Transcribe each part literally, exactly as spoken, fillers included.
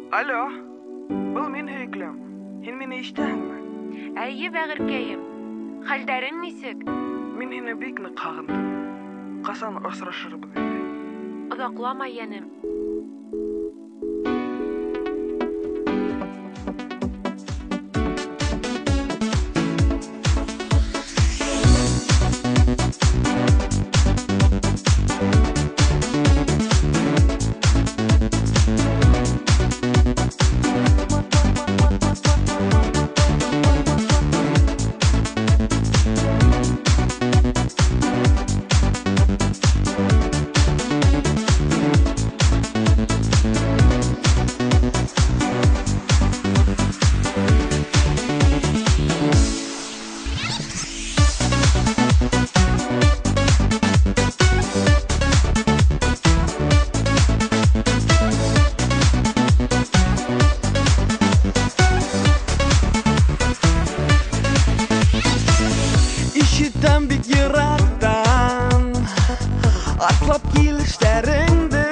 Alo, бұл мен Хейклем. Һин мине ишетәһеңме? Әйе, бәгыркәем. Хәлдәрең нисек? Мин һине бик нык һагындым. Касан очрашырбыз инде? Оҙаҡлама, йәнем. Ишетәм бик йырактан атлап килешләреңде,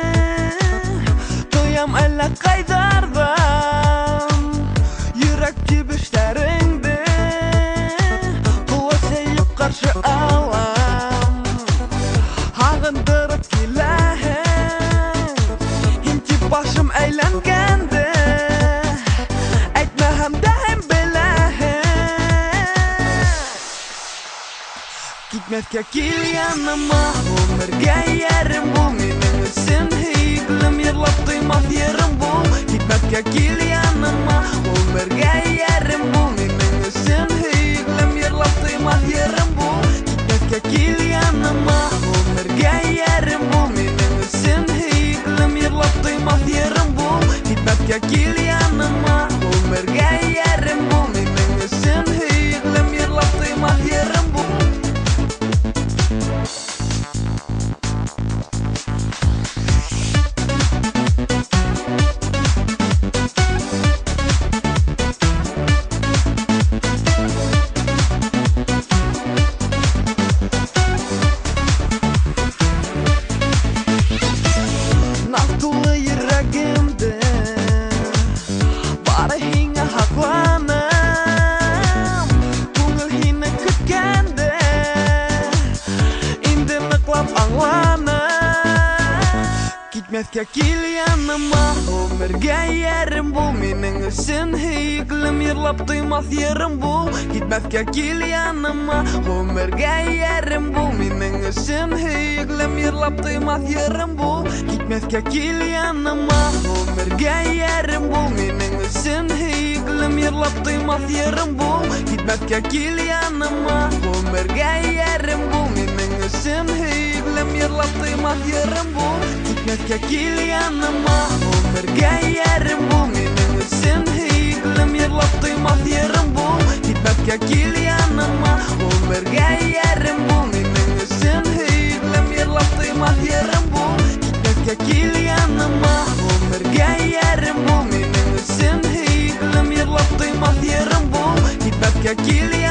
тоям әллә ҡайҙарҙан йөрәк тибештәреңде, ҡолас эйеп ҡаршы алам, һағындырып киләһең, һин тип башым әйләнгәнде, әйтмәһәм дә һәм Китмәҫкә кил яныма, ғүмергә ярым бул, минең өсөн һөйөклөм, йырлап туймаҫ йырым бул. Китмәҫкә кил яныма, ғүмергә ярым бул, минең өсөн һөйөклөм, йырлап туймаҫ йырым бул. Китмәҫкә кил яныма, ғүмергә ярым бул, минең өсөн һөйөклөм, йырлап туймаҫ йырым бул. Китмәҫкә кил яныма, ғүмергә ярым бул, минең өсөн һөйөклөм, йырлап туймаҫ йырым бул. Тулы йөрәгемдә бары һиңә һакланам, күңел һине көткәндә инде ныҡлап аңланым. Китмәҫкә кил яныма, ғүмергә ярым бул, минең өсөн һөйөклөм, йырлап туймаҫ йырым бул. Китмәҫкә кил яныма, ғүмергә ярым бул, минең өсөн һөйөклөм, йырлап туймаҫ йырым бул. Китмәҫкә кил яныма, ғүмергә ярым бул, минең өсөн һөйөклөм, йырлап туймаҫ йырым бул. Китмәҫкә кил яныма, ғүмергә ярым бул, минең өсөн һөйөклөм, йырлап туймаҫ йырым бул. Китмәҫкә кил яныма, ғүмергә ярым бул, минең өсөн һөйөклөм, йырлап туймаҫ йырым бул. Китмәҫкә кил яныма, ғүмергә ярым бул, минең өсөн һөйөклөм, йырлап туймаҫ йырым бул. Китмәҫкә кил яныма, ғүмергә ярым бул, минең өсөн һөйөклөм, йырлап туймаҫ йырым бул. Китмәҫкә кил